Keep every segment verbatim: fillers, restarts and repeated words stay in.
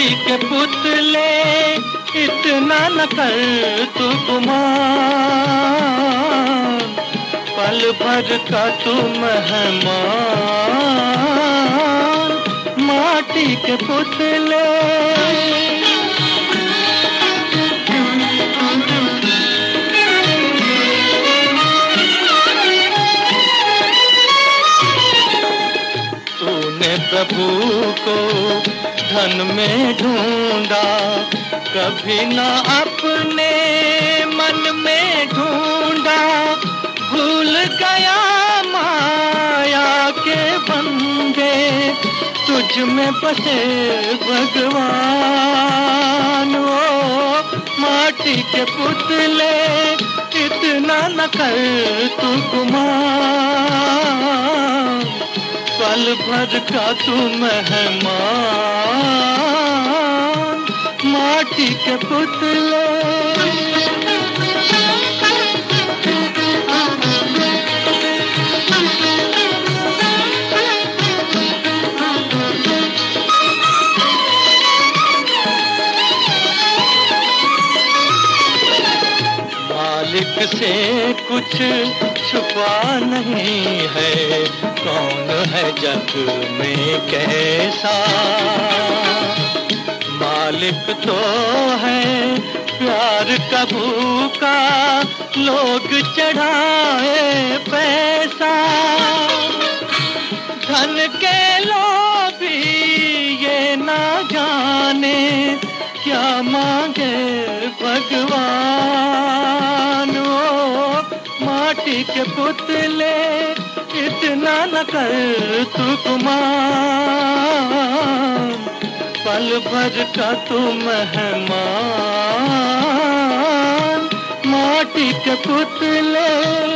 माटी के पुतले इतना न कर तू गुमान, पल भर का तू मेहमान, माटी के पुतले। तूने प्रभु को धन में ढूंढा, कभी ना अपने मन में ढूंढा, भूल गया माया के बंदे, तुझ में बसे भगवान। ओ माटी के पुतले इतना न कर तू गुमान, पल भर का तू मेहमान, माटी के पुतले। मालिक से कुछ छुपा नहीं है, कौन है जग में कैसा। मालिक तो है प्यार का भूखा, लोग चढ़ाए पैसा। धन के लोभी ये ना जाने, क्या मांगे भगवान। ओ माटी के पुतले इतना न कर तू गुमान, पल भर का तू मेहमान, माटी के पुतले।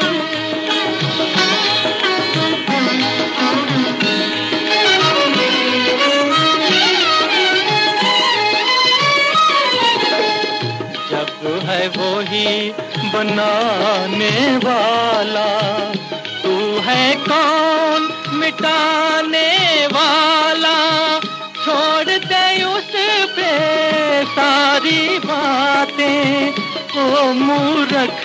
है वो ही बनाने वाला, तू है कौन मिटाने वाला। छोड़ दे उस पे सारी बातें, ओ मूर्ख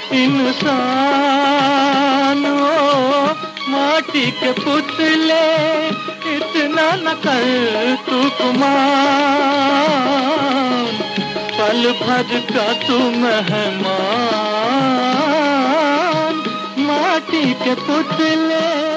इंसान। ओ माटी के पुतले इतना न कर तू गुमान, पल भर का तू मेहमान, माटी के पुतले।